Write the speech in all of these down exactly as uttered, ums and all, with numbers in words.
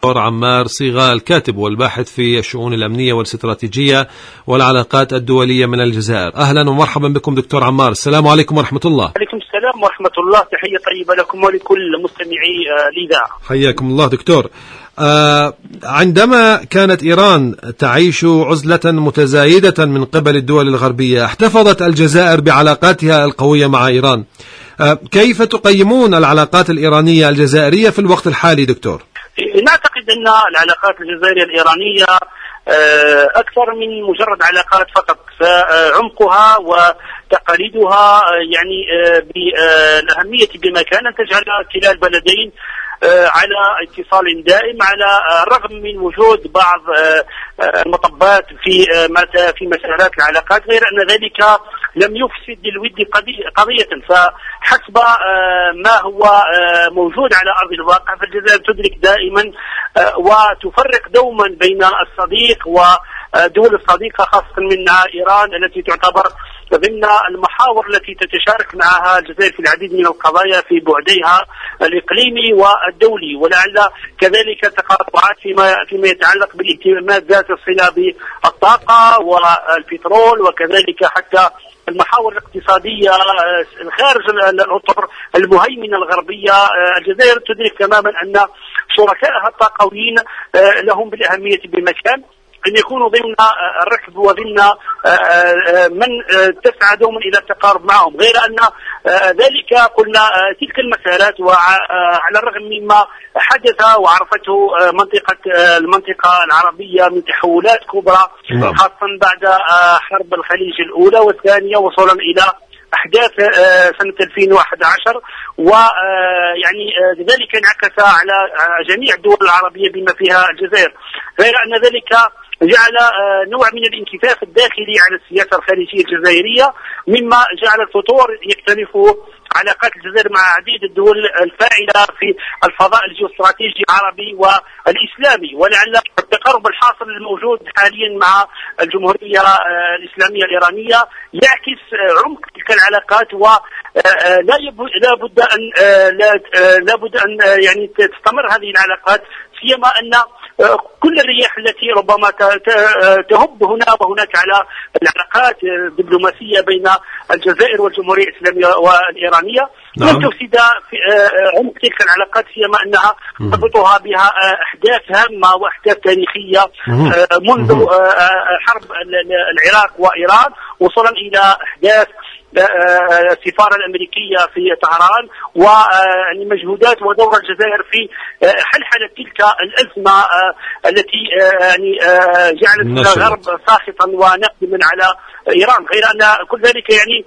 عمار صيغة، الكاتب والباحث في الشؤون الأمنية والاستراتيجية والعلاقات الدولية من الجزائر. أهلا ومرحبا بكم دكتور عمار، السلام عليكم ورحمة الله. عليكم السلام ورحمة الله، تحية طيبة لكم ولكل مستمعي الإذاعة. حياكم الله دكتور. آه عندما كانت إيران تعيش عزلة متزايدة من قبل الدول الغربية، احتفظت الجزائر بعلاقاتها القوية مع إيران. آه كيف تقيمون العلاقات الإيرانية الجزائرية في الوقت الحالي دكتور؟ نعتقد أن العلاقات الجزائرية الإيرانية أكثر من مجرد علاقات فقط، فعمقها وتقاليدها يعني بالأهمية بمكان أن تجعل كلا البلدين على اتصال دائم، على الرغم من وجود بعض المطبات في في مسارات العلاقات، غير أن ذلك لم يفسد للود قضية. فحسب ما هو موجود على أرض الواقع، فالجزائر تدرك دائما وتفرق دوما بين الصديق ودول الصديقة، خاصة منها إيران التي تعتبر ضمن المحاور التي تتشارك معها الجزائر في العديد من القضايا في بعديها الإقليمي والدولي، ولعل كذلك تقاطعات فيما فيما يتعلق بالاهتمامات ذات الصلة بالطاقة والبترول، وكذلك حتى المحاور الاقتصادية خارج الأطر المهيمنة الغربية. الجزائر تدرك تماما أن شركائها الطاقويين لهم بالأهمية بمكان أن يكونوا ضمن الركب وضمن من تسعى دوما إلى التقارب معهم، غير أن ذلك قلنا تلك المسارات وعلى الرغم مما حدث وعرفته منطقة المنطقة العربية من تحولات كبرى، خاصة بعد حرب الخليج الأولى والثانية وصولا إلى أحداث سنة ألفين وأحد عشر، ويعني ذلك انعكس على جميع الدول العربية بما فيها الجزائر، غير أن ذلك جعل نوع من الانكفاف الداخلي على السياسة الخارجية الجزائرية، مما جعل الفتور يختلف علاقات الجزائر مع عديد الدول الفاعلة في الفضاء الجيوستراتيجي العربي والإسلامي. ولعل التقارب الحاصل الموجود حاليا مع الجمهورية الإسلامية الإيرانية يعكس عمق تلك العلاقات، ولا لا بد أن لا بد أن يعني تستمر هذه العلاقات، سيما أن كل الرياح التي ربما تهب هنا وهناك على العلاقات الدبلوماسية بين الجزائر والجمهورية الإسلامية والإيرانية لن تفسد في عمق تلك العلاقات، سيما أنها تربطها بها أحداث هامة وأحداث تاريخية منذ حرب العراق وإيران وصولا إلى أحداث السفارة الأمريكية في طهران، ومجهودات ودور الجزائر في حلحلة تلك الأزمة التي يعني جعلت الغرب ساخطا وناقما على إيران، غير أن كل ذلك يعني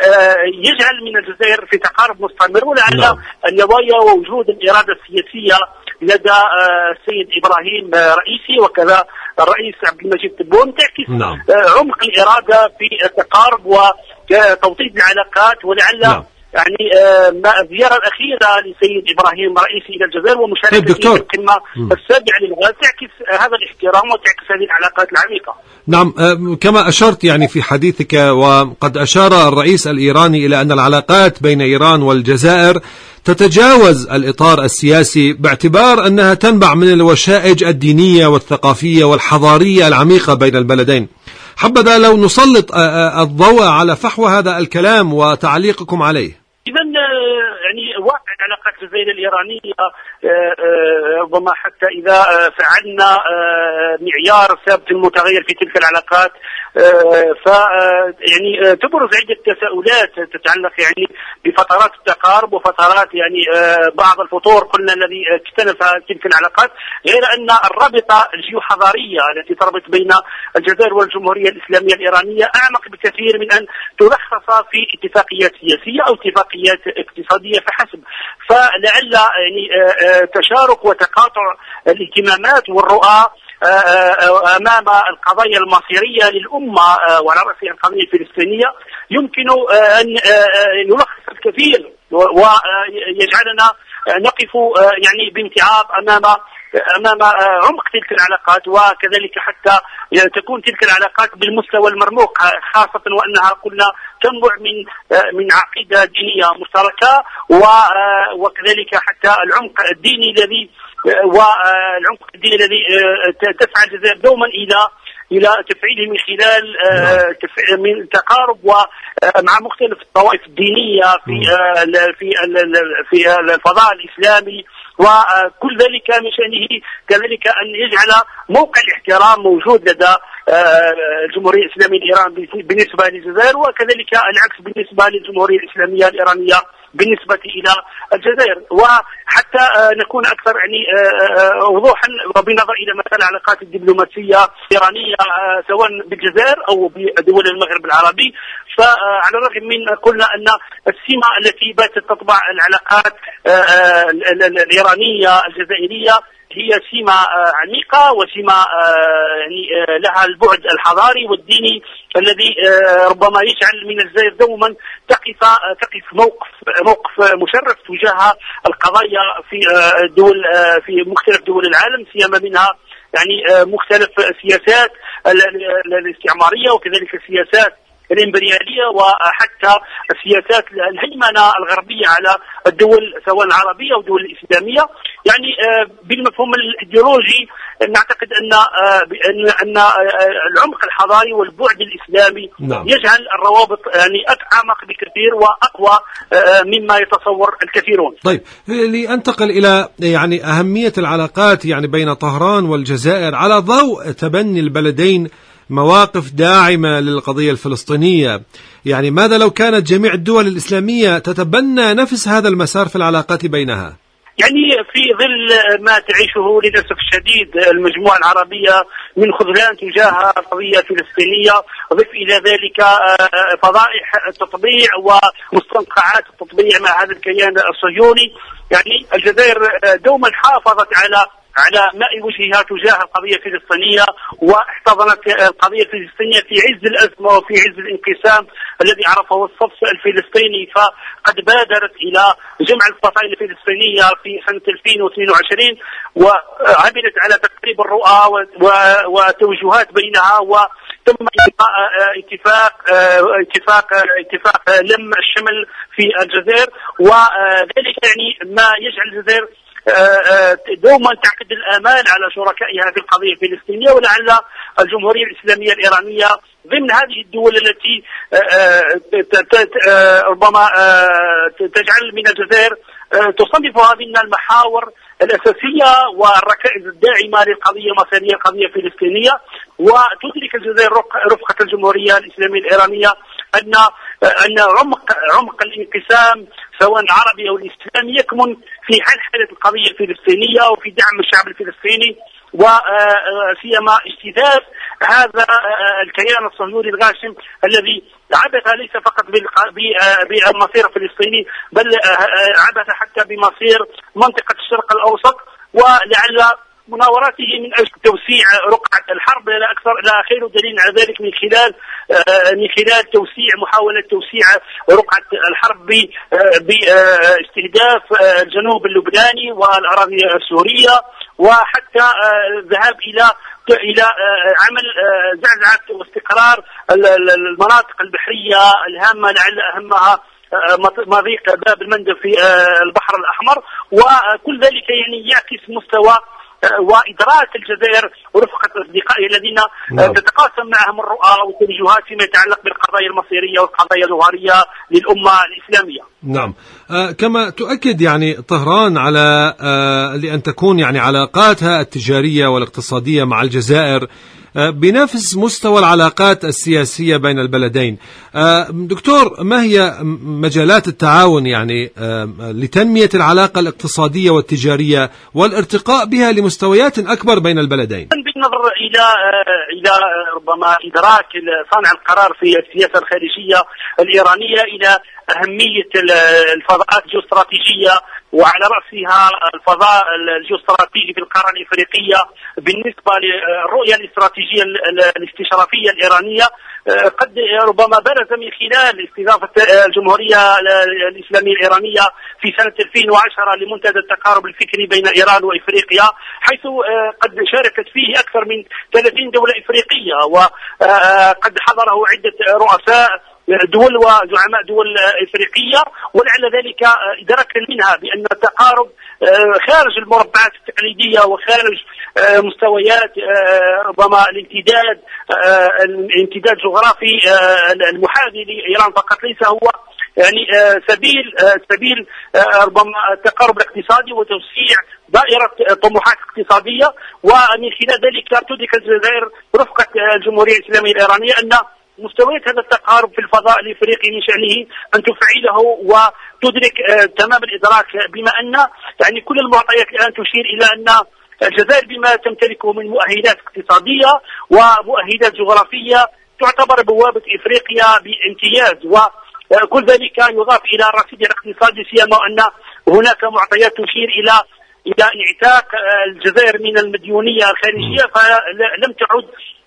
يجعل من الجزائر في تقارب مستمر، ولعل النوايا ووجود الإرادة السياسية لدى السيد إبراهيم رئيسي وكذا الرئيس عبد المجيد تبون تعكس نعم. عمق الإرادة في التقارب وتوطيد العلاقات، ولعل نعم. يعني الزيارة الأخيرة لسيد إبراهيم رئيسي إلى الجزائر ومشاركته في القمة السابعة للغاز تعكس هذا الاحترام وتعكس هذه العلاقات العميقة. نعم، كما أشرت يعني في حديثك، وقد أشار الرئيس الإيراني إلى أن العلاقات بين إيران والجزائر تتجاوز الإطار السياسي، باعتبار أنها تنبع من الوشائج الدينية والثقافية والحضارية العميقة بين البلدين. حبذا لو نسلط الضوء على فحوى هذا الكلام وتعليقكم عليه. إذن يعني واقع العلاقات الجزائرية الإيرانية ربما حتى إذا فعلنا معيار ثابت المتغير في تلك العلاقات، ف يعني تبرز عدة تساؤلات تتعلق يعني بفترات التقارب وفترات يعني بعض الفتور قلنا الذي اكتنف تلك العلاقات، غير أن الرابطة الجيوحضارية التي تربط بين الجزائر والجمهورية الإسلامية الإيرانية أعمق بكثير من أن تلخص في اتفاقيات سياسية أو اتفاقيات اقتصادية فحسب. فلعل يعني تشارك وتقاطع الاهتمامات والرؤى أمام القضايا المصيرية للأمة وعلى رأسها القضية الفلسطينية يمكن أن يلخص الكثير ويجعلنا نقف يعني بامتعاض أمام أمام عمق تلك العلاقات، وكذلك حتى تكون تلك العلاقات بالمستوى المرموق، خاصة وأنها قلنا تنبع من من عقيدة دينية مشتركة، وكذلك حتى العمق الديني الذي والعمق الديني الذي تسعى الجزائر دوما إلى إلى تفعيله من خلال من تقارب ومع مختلف الطوائف الدينية في في في الفضاء الإسلامي، وكل ذلك من شأنه كذلك أن يجعل موقع الاحترام موجود لدى الجمهورية الإسلامية الإيرانية بالنسبة للجزائر، وكذلك العكس بالنسبة للجمهورية الإسلامية الإيرانية بالنسبة إلى الجزائر. وحتى نكون أكثر يعني وضوحا وبنظر إلى مثلا العلاقات الدبلوماسية الإيرانية سواء بالجزائر أو بدول المغرب العربي، فعلى الرغم من قلنا أن السمة التي باتت تطبع العلاقات الإيرانية الجزائرية هي سمة عميقة وسمة يعني لها البعد الحضاري والديني الذي ربما يجعل من الجزائر دوما تقف تقف موقف موقف مشرف تجاه القضايا في دول في مختلف دول العالم، سيما منها يعني مختلف السياسات الاستعمارية وكذلك السياسات الإمبريالية وحتى السياسات الهيمنة الغربية على الدول سواء العربية أو الدول الإسلامية. يعني بالمفهوم الإيديولوجي نعتقد أن أن العمق الحضاري والبعد الإسلامي نعم. يجعل الروابط يعني أعمق بكثير وأقوى مما يتصور الكثيرون. طيب لأنتقل إلى يعني أهمية العلاقات يعني بين طهران والجزائر على ضوء تبني البلدين مواقف داعمة للقضية الفلسطينية، يعني ماذا لو كانت جميع الدول الإسلامية تتبنى نفس هذا المسار في العلاقات بينها؟ يعني في ظل ما تعيشه للأسف الشديد المجموعة العربية من خذلان تجاه القضية الفلسطينية، ضف إلى ذلك فضائح التطبيع ومستنقعات التطبيع مع هذا الكيان الصهيوني، يعني الجزائر دوما حافظت على على ماء وجهها تجاه القضية الفلسطينية، واحتضنت القضية الفلسطينية في عز الأزمة وفي عز الانقسام الذي عرفه الصف الفلسطيني، فقد بادرت إلى جمع الفصائل الفلسطينية في سنة ألفين واثنين وعشرين وعملت على تقريب الرؤى وتوجهات بينها، وتم اتفاق اتفاق اتفاق لم الشمل في الجزائر، وذلك يعني ما يجعل الجزائر دوما تعقد الآمال على شركائها في القضية الفلسطينية، ولعل الجمهورية الإسلامية الإيرانية ضمن هذه الدول التي ربما تجعل من الجزائر تصنفها ضمن المحاور الأساسية والركائز الداعمة للقضية المصيرية القضية الفلسطينية، وتدرك الجزائر رفقة الجمهورية الإسلامية الإيرانية أن أن عمق عمق الانقسام سواء العربي أو الإسلامي يكمن في حلحلة القضية الفلسطينية وفي دعم الشعب الفلسطيني، وسيما اجتثاث هذا الكيان الصهيوني الغاشم الذي عبث ليس فقط بالمصير الفلسطيني بل عبث حتى بمصير منطقة الشرق الأوسط، ولعل مناوراته من أجل توسيع رقعة الحرب لا أكثر لا خير دليل على ذلك من خلال من خلال توسيع محاولة توسيع رقعة الحرب باستهداف الجنوب اللبناني والأراضي السورية، وحتى الذهاب إلى إلى عمل زعزعة واستقرار المناطق البحرية الهامة لعل أهمها مضيق باب المندب في البحر الأحمر، وكل ذلك يعني يعكس مستوى وإدراك الجزائر ورفقة أصدقائها الذين نعم. تتقاسم معهم الرؤى والتوجهات فيما يتعلق بالقضايا المصيرية والقضايا الجوهرية للأمة الإسلامية. نعم آه كما تؤكد يعني طهران على آه لأن تكون يعني علاقاتها التجارية والاقتصادية مع الجزائر بنفس مستوى العلاقات السياسية بين البلدين. دكتور، ما هي مجالات التعاون يعني لتنمية العلاقة الاقتصادية والتجارية والارتقاء بها لمستويات أكبر بين البلدين؟ بالنظر إلى إلى ربما إدراك صانع القرار في السياسة الخارجية الإيرانية إلى أهمية الفضاءات الجيوستراتيجية وعلى رأسها الفضاء الجيوستراتيجي في القارة الإفريقية بالنسبة للرؤية الاستراتيجية الاستشرافية الإيرانية، قد ربما برز من خلال استضافة الجمهورية الإسلامية الإيرانية في سنة ألفين وعشرة لمنتدى التقارب الفكري بين إيران وإفريقيا، حيث قد شاركت فيه أكثر من ثلاثين دولة إفريقية، وقد حضره عدة رؤساء دول وزعماء دول إفريقية، ولعل ذلك إدراكا منها بأن التقارب خارج المربعات التقليدية وخارج مستويات ربما الامتداد الامتداد الجغرافي المحاذي لإيران فقط، ليس هو يعني سبيل سبيل ربما التقارب الاقتصادي وتوسيع دائرة طموحات اقتصادية. ومن خلال ذلك تدرك الجزائر رفقة الجمهورية الإسلامية الإيرانية أن مستويات هذا التقارب في الفضاء الإفريقي من شأنه أن تفعله وتدرك تمام الإدراك، بما أن يعني كل المعطيات الآن تشير إلى أن الجزائر بما تمتلكه من مؤهلات اقتصادية ومؤهلات جغرافية تعتبر بوابة إفريقيا بامتياز، وكل ذلك يضاف إلى الرصيد الاقتصادي، سيما أن هناك معطيات تشير إلى إلى انعتاق الجزائر من المديونية الخارجية، فلم تعد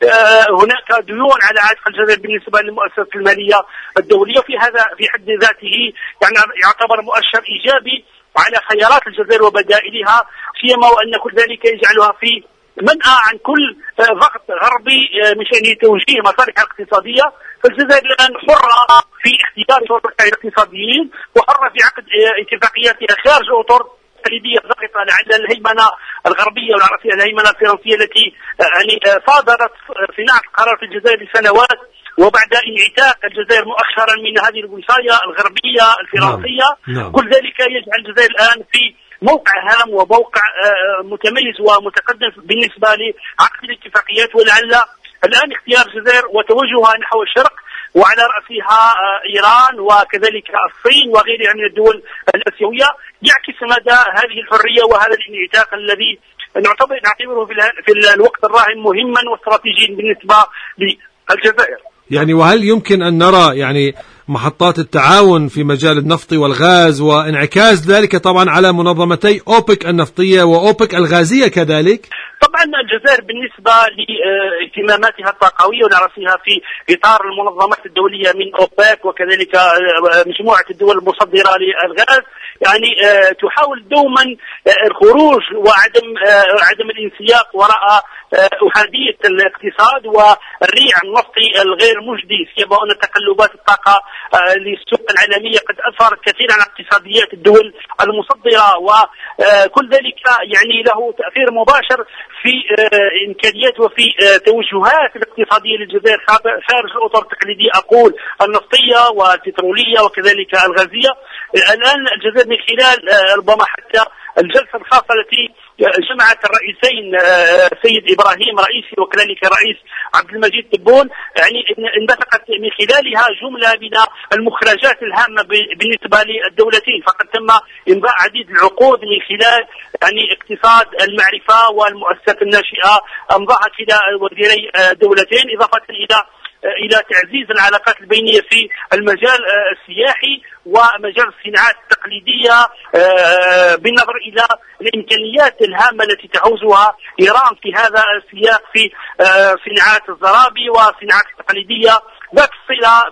هناك ديون على عاتق الجزائر بالنسبة للمؤسسات المالية الدولية. في هذا في حد ذاته يعني يعتبر مؤشر إيجابي على خيارات الجزائر وبدائلها، سيما وأن كل ذلك يجعلها في منأى عن كل ضغط غربي من شأنه توجيه مصالحها الاقتصادية. فالجزائر الآن حرة في اختيار شركائها الاقتصاديين وحرة في عقد اتفاقياتها خارج أطر تقليدية ضغط على الهيمنة الغربية والعربية الهيمنة الفرنسية التي يعني صادرت صناعة القرار في الجزائر لسنوات، وبعد انعتاق الجزائر مؤخرا من هذه الوصاية الغربية الفرنسية. نعم. نعم. كل ذلك يجعل الجزائر الآن في موقع هام وموقع متميز ومتقدم بالنسبة لعقد الاتفاقيات، ولعل الآن اختيار الجزائر وتوجهها نحو الشرق وعلى رأسها إيران وكذلك الصين وغيرها من الدول الآسيوية يعكس مدى هذه الحرية وهذا الانعتاق الذي نعتبر نعتبره في الوقت الراهن مهما واستراتيجيا بالنسبة للجزائر. يعني وهل يمكن أن نرى يعني محطات التعاون في مجال النفط والغاز وانعكاس ذلك طبعا على منظمتي أوبك النفطية وأوبك الغازية كذلك؟ طبعا الجزائر بالنسبة لاهتماماتها الطاقوية ونرسيها في إطار المنظمات الدولية من أوبك وكذلك مجموعة الدول المصدرة للغاز يعني تحاول دوما الخروج وعدم عدم الانسياق وراء أحادية الاقتصاد والريع النفطي الغير مجدي، سيما أن تقلبات الطاقة للسوق العالمية قد أثرت كثيرا على اقتصاديات الدول المصدرة، وكل ذلك يعني له تأثير مباشر في إمكانيات وفي توجهات الاقتصادية للجزائر خارج الأطر التقليدية أقول النفطية والبترولية وكذلك الغازية. الآن الجزائر من خلال ربما حتى الجلسة الخاصة التي جمعت الرئيسين سيد إبراهيم رئيسي وكذلك رئيس عبد المجيد تبون يعني انبثقت من خلالها جملة من المخرجات الهامة بالنسبة للدولتين، فقد تم إمضاء عديد العقود من خلال يعني اقتصاد المعرفة والمؤسسات الناشئة أمضاها كلا وزيري دولتين، إضافة إلى إلى تعزيز العلاقات البينية في المجال السياحي ومجال الصناعات التقليدية بالنظر إلى الإمكانيات الهامة التي تعوزها إيران في هذا السياق في صناعات الزرابي وصناعات التقليدية ذات الصلة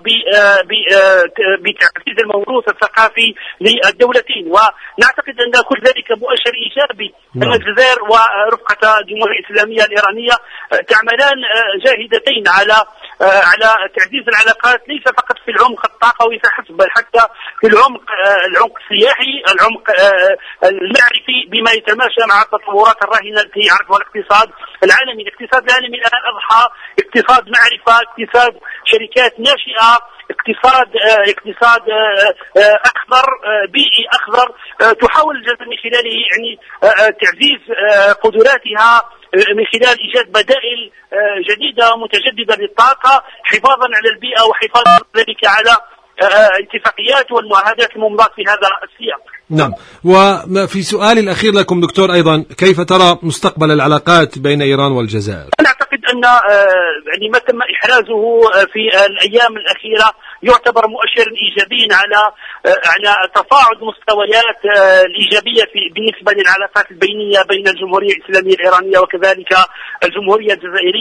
بتعزيز الموروث الثقافي للدولتين. ونعتقد أن كل ذلك مؤشر إيجابي أن الجزائر ورفقة الجمهورية الإسلامية الإيرانية تعملان جاهدتين على على تعزيز العلاقات ليس فقط في العمق الطاقوي فحسب بل حتى في العمق العمق السياحي العمق المعرفي بما يتماشى مع التطورات الراهنة التي يعرفها الاقتصاد العالمي. الاقتصاد العالمي الآن أضحى اقتصاد معرفة، اقتصاد شركات ناشئة، اقتصاد اقتصاد أخضر بيئي أخضر تحاول الجزائر من خلاله يعني تعزيز قدراتها من خلال إيجاد بدائل جديدة متجددة للطاقة حفاظا على البيئة وحفاظا ذلك على اتفاقيات والمعاهدات الممضاة في هذا السياق. نعم. وفي سؤالي الأخير لكم دكتور أيضا، كيف ترى مستقبل العلاقات بين إيران والجزائر؟ أنا أعتقد أن يعني ما تم إحرازه في الأيام الأخيرة يعتبر مؤشرا إيجابيا على على تصاعد مستويات الإيجابية في بالنسبة للعلاقات البينية بين الجمهورية الإسلامية الإيرانية وكذلك الجمهورية الجزائرية،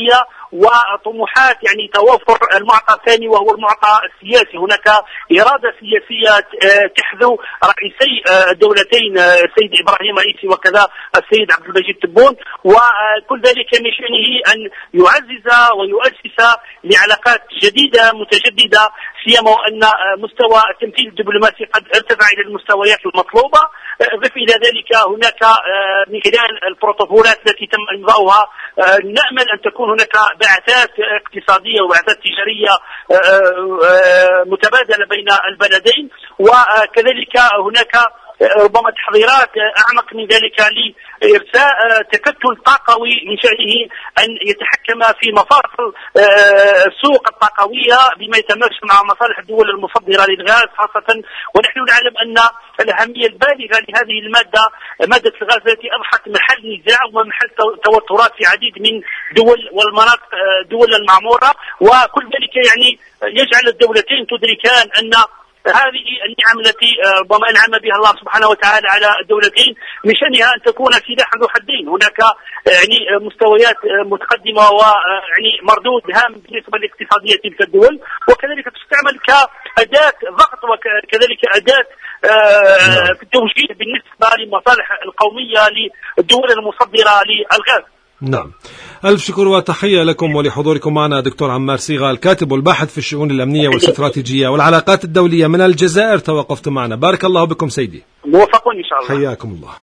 وطموحات يعني توافر المعطى الثاني وهو المعطى السياسي. هناك إرادة سياسية تحذو رئيسي الدولتين السيد إبراهيم رئيسي وكذا السيد عبد المجيد تبون، وكل ذلك من شأنه أن يعزز ويؤسس لعلاقات جديدة متجددة، سيما وأن مستوى التمثيل الدبلوماسي قد ارتفع إلى المستويات المطلوبة. ضف إلى ذلك هناك من خلال البروتوكولات التي تم إمضاؤها نأمل أن تكون هناك بعثات اقتصادية وبعثات تجارية متبادلة بين البلدين، وكذلك هناك ربما تحضيرات أعمق من ذلك لإرساء تكتل طاقوي من شأنه أن يتحكم في مفاصل السوق الطاقوية بما يتماشى مع مصالح الدول المصدرة للغاز خاصة، ونحن نعلم أن الأهمية البالغة لهذه المادة مادة الغاز التي أصبحت محل نزاع ومحل توترات في عديد من دول والمناطق دول المعمورة، وكل ذلك يعني يجعل الدولتين تدركان أن هذه النعم التي ربما أنعم بها الله سبحانه وتعالى على الدولتين من شأنها أن تكون سلاحا ذو حدين. هناك يعني مستويات متقدمة ويعني مردود هام بالنسبة لاقتصادية تلك الدول، وكذلك تستعمل كأداة ضغط وكذلك أداة في التوجيه بالنسبة للمصالح القومية للدول المصدرة للغاز. نعم، ألف شكر وتحية لكم ولحضوركم معنا دكتور عمار صيغة، الكاتب والباحث في الشؤون الأمنية والاستراتيجية والعلاقات الدولية من الجزائر، توقفت معنا. بارك الله بكم سيدي. موفقون إن شاء الله. حياكم الله.